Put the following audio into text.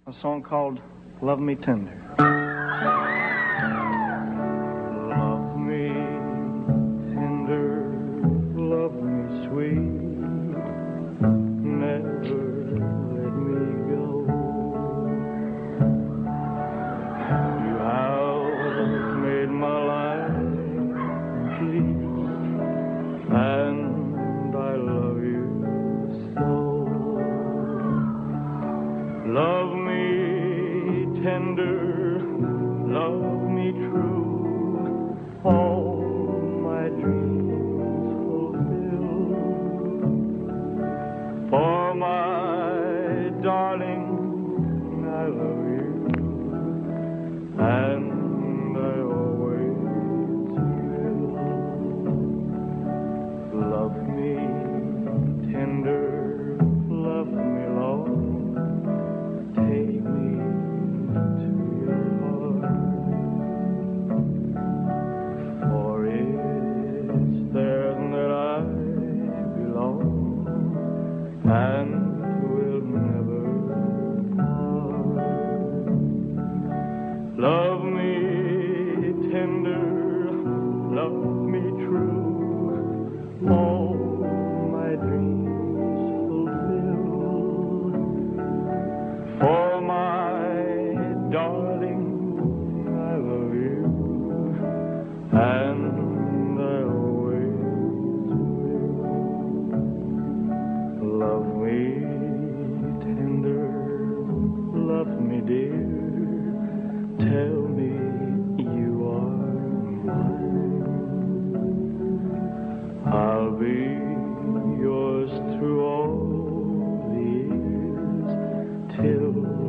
A song called Love Me Tender. Love me tender, love me sweet, never let me go. You have made my life complete, and I love you so. Love me tender, love me true, all my dreams fulfill. For my darling, I love you, and I always will. Love me tender, love me long. Take me to your heart, for it's there that I belong, and will never part. Love me tender, love me true, all my dreams fulfill. For my darling, I love you, and I always will. Love me tender, love me dear, tell me you are mine. I'll be yours through all the years till